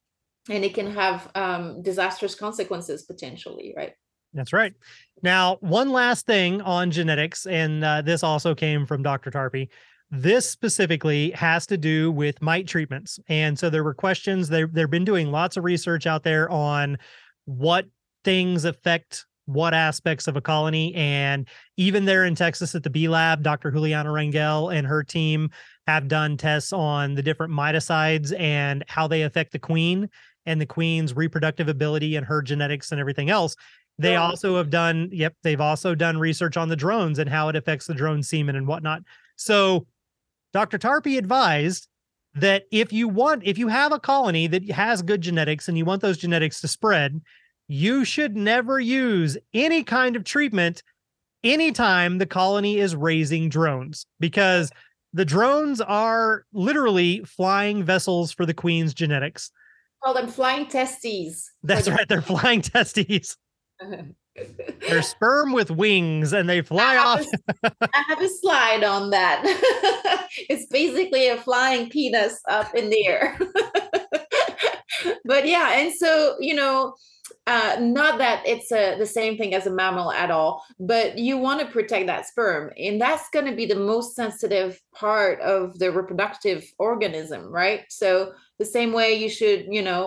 and it can have disastrous consequences potentially, right? That's right. Now, one last thing on genetics, and this also came from Dr. Tarpey. This specifically has to do with mite treatments. And so there were questions. They've been doing lots of research out there on what things affect what aspects of a colony. And even there in Texas at the Bee Lab, Dr. Juliana Rangel and her team have done tests on the different miticides and how they affect the queen and the queen's reproductive ability and her genetics and everything else. They also have done, they've also done research on the drones and how it affects the drone semen and whatnot. So Dr. Tarpey advised that if you have a colony that has good genetics and you want those genetics to spread, you should never use any kind of treatment anytime the colony is raising drones, because the drones are literally flying vessels for the queen's genetics. Call them flying testes. That's right. They're flying testes. They're sperm with wings and they fly off. I have a slide on that. It's basically a flying penis up in the air. But yeah, and so, not that it's the same thing as a mammal at all, but you want to protect that sperm. And that's going to be the most sensitive part of the reproductive organism, right? So the same way you should,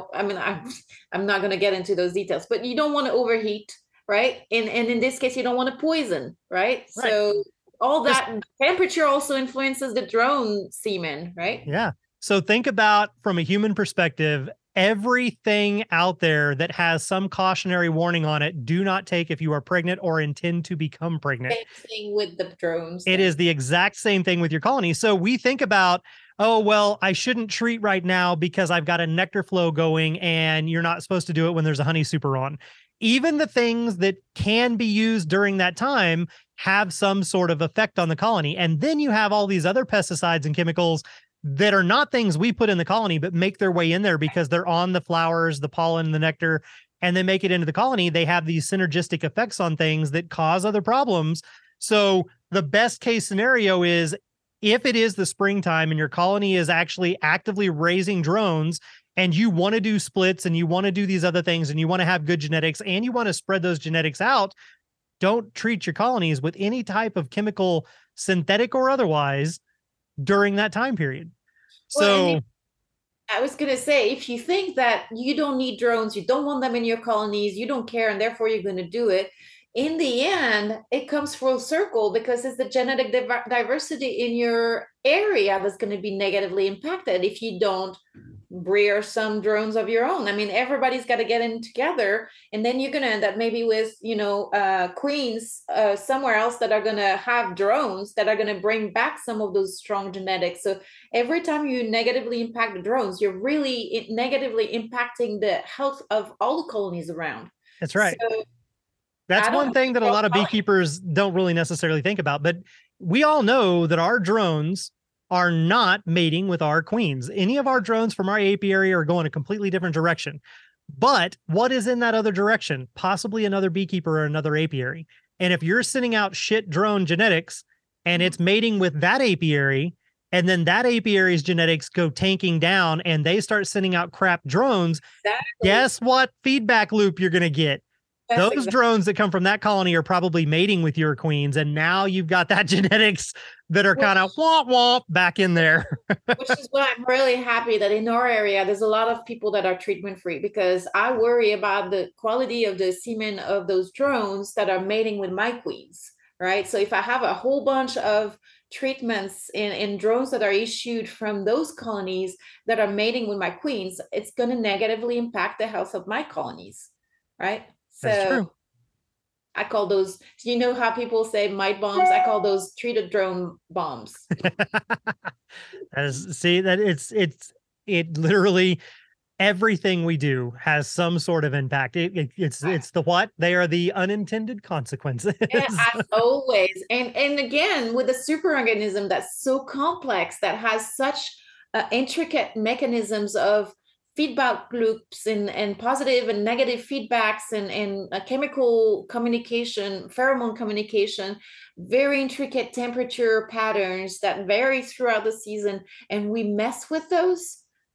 I'm not going to get into those details, but you don't want to overheat, right? And in this case, you don't want to poison, right? So all that temperature also influences the drone semen, right? Yeah. So think about, from a human perspective, everything out there that has some cautionary warning on it, do not take if you are pregnant or intend to become pregnant. Same thing with the drones. It is the exact same thing with your colony. So we think about, oh, well, I shouldn't treat right now because I've got a nectar flow going, and you're not supposed to do it when there's a honey super on. Even the things that can be used during that time have some sort of effect on the colony. And then you have all these other pesticides and chemicals that are not things we put in the colony, but make their way in there because they're on the flowers, the pollen, the nectar, and they make it into the colony. They have these synergistic effects on things that cause other problems. So the best case scenario is if it is the springtime and your colony is actually actively raising drones and you want to do splits and you want to do these other things and you want to have good genetics and you want to spread those genetics out, don't treat your colonies with any type of chemical, synthetic or otherwise, during that time period. So I was going to say, if you think that you don't need drones, you don't want them in your colonies, you don't care, and therefore you're going to do it, in the end, it comes full circle because it's the genetic diversity in your area that's going to be negatively impacted if you don't rear some drones of your own. I mean, everybody's got to get in together, and then you're going to end up maybe with, queens somewhere else that are going to have drones that are going to bring back some of those strong genetics. So every time you negatively impact the drones, you're really negatively impacting the health of all the colonies around. That's right. So, that's one thing that a lot of beekeepers don't really necessarily think about, but we all know that our drones are not mating with our queens. Any of our drones from our apiary are going a completely different direction. But what is in that other direction? Possibly another beekeeper or another apiary. And if you're sending out shit drone genetics and it's mating with that apiary, and then that apiary's genetics go tanking down and they start sending out crap drones, guess what feedback loop you're going to get? Those drones that come from that colony are probably mating with your queens. And now you've got that genetics that are kind of womp womp back in there. Which is why I'm really happy that in our area, there's a lot of people that are treatment free, because I worry about the quality of the semen of those drones that are mating with my queens, right? So if I have a whole bunch of treatments in drones that are issued from those colonies that are mating with my queens, it's going to negatively impact the health of my colonies, right? That's true. I call those, you know how people say mite bombs? I call those treated drone bombs. See that it literally, everything we do has some sort of impact. It's the what? They are the unintended consequences. As always. And again, with a superorganism that's so complex, that has such intricate mechanisms of feedback loops and positive and negative feedbacks and chemical communication, pheromone communication, very intricate temperature patterns that vary throughout the season, and we mess with those,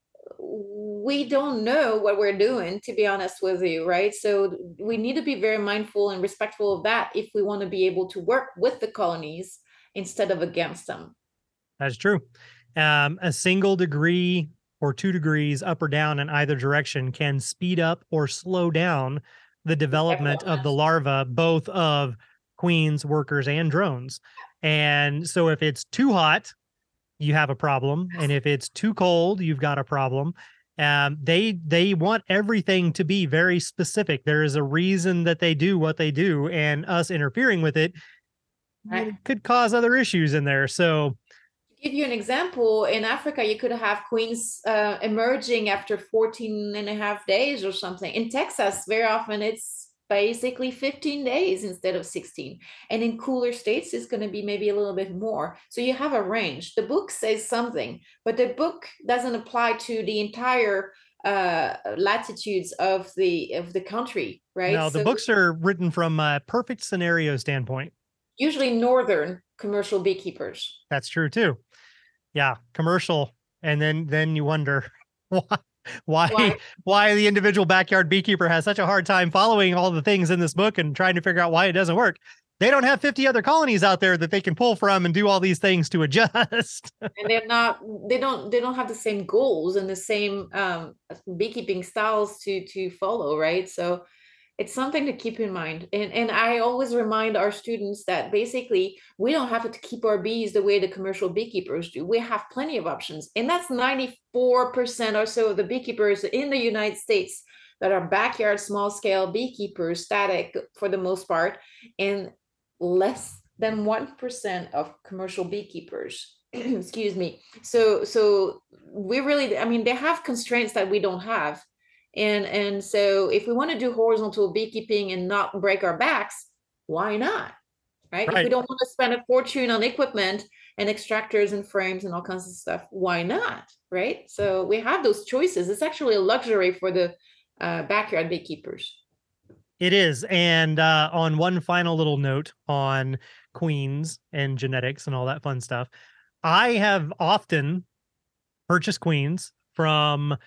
we don't know what we're doing, to be honest with you, right? So we need to be very mindful and respectful of that if we want to be able to work with the colonies instead of against them. That's true. A single degree or 2 degrees up or down in either direction can speed up or slow down the development of the larva, both of queens, workers, and drones. And so if it's too hot, you have a problem. And if it's too cold, you've got a problem. They want everything to be very specific. There is a reason that they do what they do, and us interfering with it, it could cause other issues in there. So give you an example, in Africa, you could have queens emerging after 14 and a half days or something. In Texas, very often it's basically 15 days instead of 16. And in cooler states, it's going to be maybe a little bit more. So you have a range. The book says something, but the book doesn't apply to the entire latitudes of the country, right? No, the books are written from a perfect scenario standpoint. Usually northern commercial beekeepers. That's true too. Yeah, commercial. And then you wonder why the individual backyard beekeeper has such a hard time following all the things in this book and trying to figure out why it doesn't work. They don't have 50 other colonies out there that they can pull from and do all these things to adjust. And they don't have the same goals and the same beekeeping styles to follow, right? So it's something to keep in mind. And I always remind our students that basically we don't have to keep our bees the way the commercial beekeepers do. We have plenty of options. And that's 94% or so of the beekeepers in the United States that are backyard small scale beekeepers, static for the most part, and less than 1% of commercial beekeepers. Excuse me. So we really, they have constraints that we don't have. And so if we want to do horizontal beekeeping and not break our backs, why not? Right? If we don't want to spend a fortune on equipment and extractors and frames and all kinds of stuff. Why not? Right. So we have those choices. It's actually a luxury for the backyard beekeepers. It is. And on one final little note on queens and genetics and all that fun stuff, I have often purchased queens from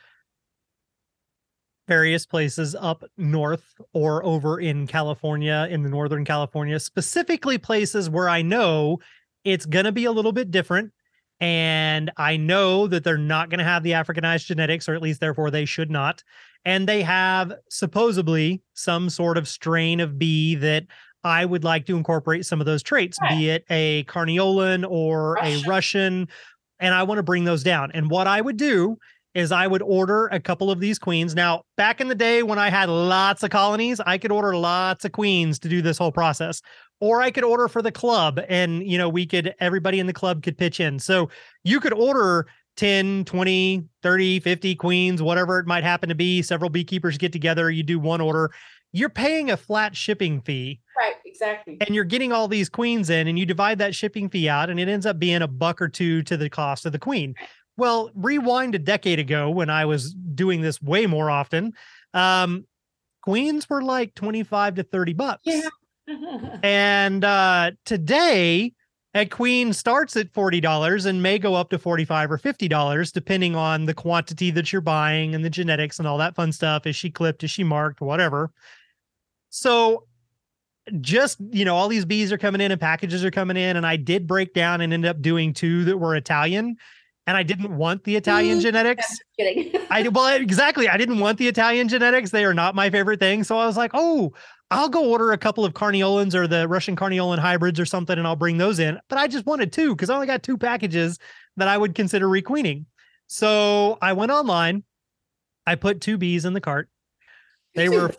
various places up north or over in California, in the Northern California, specifically places where I know it's going to be a little bit different. And I know that they're not going to have the Africanized genetics, or at least therefore they should not. And they have supposedly some sort of strain of bee that I would like to incorporate some of those traits, be it a Carniolan or a Russian, and I want to bring those down. And what I would do is I would order a couple of these queens. Now, back in the day when I had lots of colonies, I could order lots of queens to do this whole process. Or I could order for the club and, everybody in the club could pitch in. So you could order 10, 20, 30, 50 queens, whatever it might happen to be. Several beekeepers get together, you do one order. You're paying a flat shipping fee. Right, exactly. And you're getting all these queens in, and you divide that shipping fee out, and it ends up being $1 or $2 to the cost of the queen. Well, rewind a decade ago when I was doing this way more often, queens were like $25 to $30. Yeah. And today, a queen starts at $40 and may go up to $45 or $50, depending on the quantity that you're buying and the genetics and all that fun stuff. Is she clipped? Is she marked? Whatever. So just, all these bees are coming in and packages are coming in. And I did break down and end up doing 2 that were Italian. And I didn't want the Italian genetics. I'm just kidding. Exactly. I didn't want the Italian genetics. They are not my favorite thing. So I was like, I'll go order a couple of Carniolans or the Russian Carniolan hybrids or something, and I'll bring those in. But I just wanted 2 because I only got 2 packages that I would consider requeening. So I went online. I put 2 bees in the cart. They were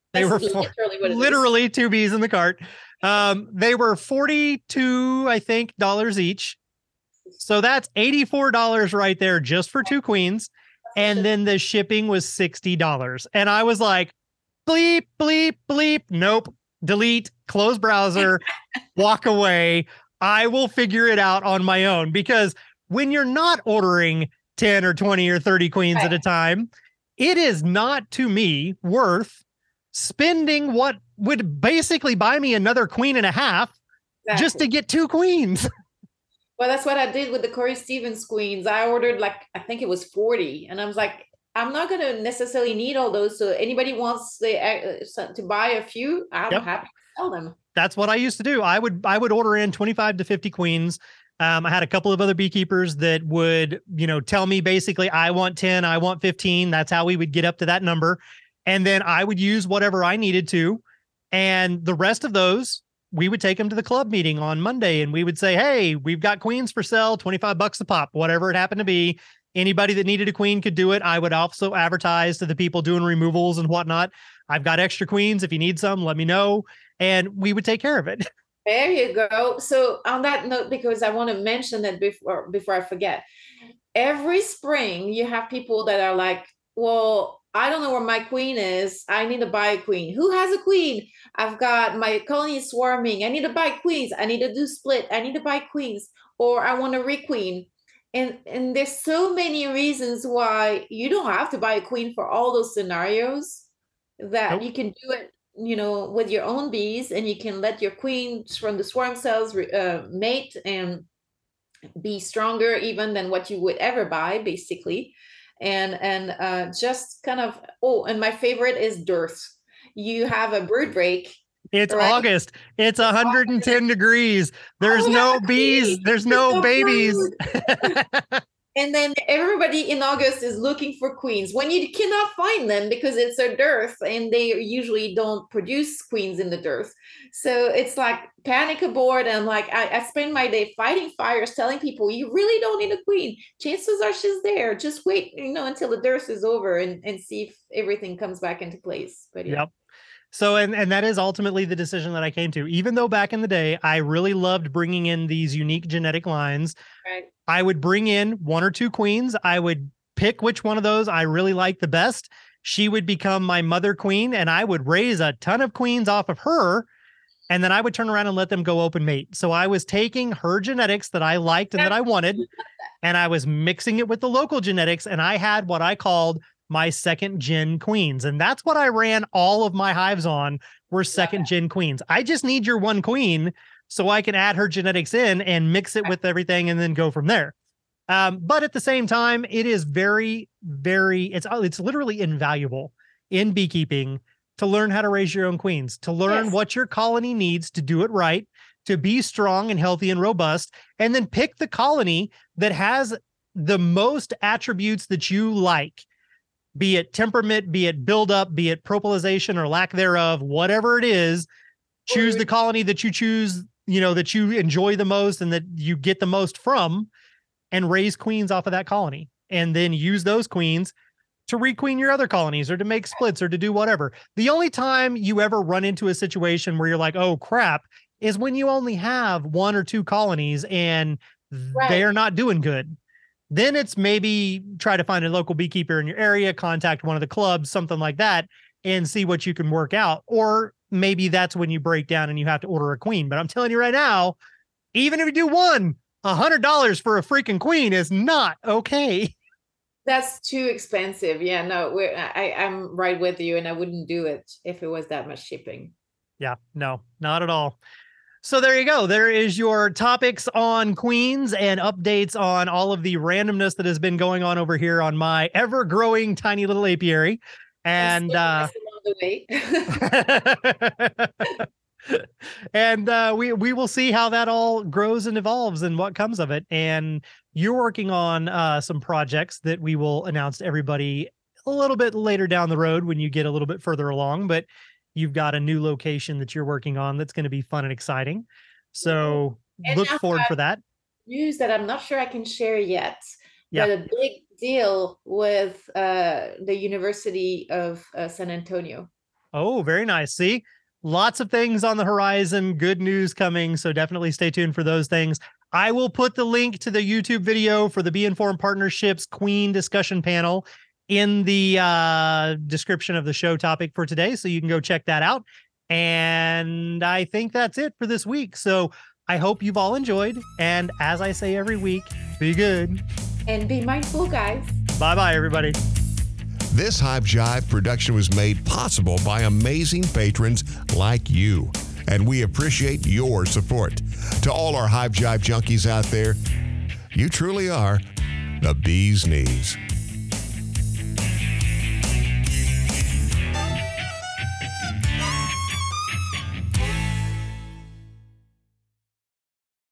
literally 2 bees in the cart. They were $42, I think, dollars each. So that's $84 right there just for 2 queens. And then the shipping was $60. And I was like, bleep, bleep, bleep. Nope. Delete, close browser, walk away. I will figure it out on my own, because when you're not ordering 10 or 20 or 30 queens at a time, it is not, to me, worth spending what would basically buy me another queen and a half just to get 2 queens. Well, that's what I did with the Corey Stevens queens. I ordered I think it was 40. And I was like, I'm not going to necessarily need all those. So anybody wants to buy a few, I'm happy to sell them. That's what I used to do. I would order in 25 to 50 queens. I had a couple of other beekeepers that would, tell me basically, I want 10, I want 15. That's how we would get up to that number. And then I would use whatever I needed to. And the rest of those, we would take them to the club meeting on Monday, and we would say, hey, we've got queens for sale, $25 a pop, whatever it happened to be. Anybody that needed a queen could do it. I would also advertise to the people doing removals and whatnot. I've got extra queens. If you need some, let me know. And we would take care of it. There you go. So on that note, because I want to mention that before I forget, every spring you have people that are like, well, I don't know where my queen is. I need to buy a queen. Who has a queen? I've got my colony is swarming. I need to buy queens. I need to do split. I need to buy queens, or I want to requeen. And there's so many reasons why you don't have to buy a queen for all those scenarios, that you can do it, with your own bees, and you can let your queens from the swarm cells mate and be stronger even than what you would ever buy, basically. And just kind of, and my favorite is dearth. You have a brood break. It's right? August. It's 110 degrees. There's no bees. There's no babies. And then everybody in August is looking for queens when you cannot find them because it's a dearth, and they usually don't produce queens in the dearth. So it's like panic aboard. And I spend my day fighting fires, telling people you really don't need a queen. Chances are she's there. Just wait, until the dearth is over and see if everything comes back into place. But yeah. Yep. So, and that is ultimately the decision that I came to. Even though back in the day, I really loved bringing in these unique genetic lines. Right. I would bring in 1 or 2 queens. I would pick which one of those I really liked the best. She would become my mother queen, and I would raise a ton of queens off of her. and then I would turn around and let them go open mate. So I was taking her genetics that I liked and that I wanted, and I was mixing it with the local genetics, and I had what I called my second gen queens. And that's what I ran all of my hives on, were second gen queens. I just need your one queen so I can add her genetics in and mix it with everything and then go from there. But at the same time, it is very, very, it's literally invaluable in beekeeping to learn how to raise your own queens, to learn what your colony needs to do it right, to be strong and healthy and robust, and then pick the colony that has the most attributes that you like, be it temperament, be it buildup, be it propalization or lack thereof, whatever it is. Choose the colony that you choose, that you enjoy the most and that you get the most from, and raise queens off of that colony, and then use those queens to requeen your other colonies or to make splits or to do whatever. The only time you ever run into a situation where you're like, oh crap, is when you only have 1 or 2 colonies and they're not doing good. Then it's maybe try to find a local beekeeper in your area, contact one of the clubs, something like that, and see what you can work out. Or maybe that's when you break down and you have to order a queen. But I'm telling you right now, even if you do one, $100 for a freaking queen is not okay. That's too expensive. Yeah, no, I'm right with you, and I wouldn't do it if it was that much shipping. Yeah, no, not at all. So there you go. There is your topics on queens and updates on all of the randomness that has been going on over here on my ever-growing tiny little apiary. And and we will see how that all grows and evolves and what comes of it. And you're working on some projects that we will announce to everybody a little bit later down the road when you get a little bit further along. But you've got a new location that you're working on that's going to be fun and exciting. So look forward for that. News that I'm not sure I can share yet. But a big deal with the University of San Antonio. Oh, very nice. See, lots of things on the horizon, good news coming. So definitely stay tuned for those things. I will put the link to the YouTube video for the Bee Informed Partnerships Queen discussion panel in the description of the show topic for today. So you can go check that out. And I think that's it for this week. So I hope you've all enjoyed. And as I say every week, be good. And be mindful, guys. Bye-bye, everybody. This Hive Jive production was made possible by amazing patrons like you, and we appreciate your support. To all our Hive Jive junkies out there, you truly are the bee's knees.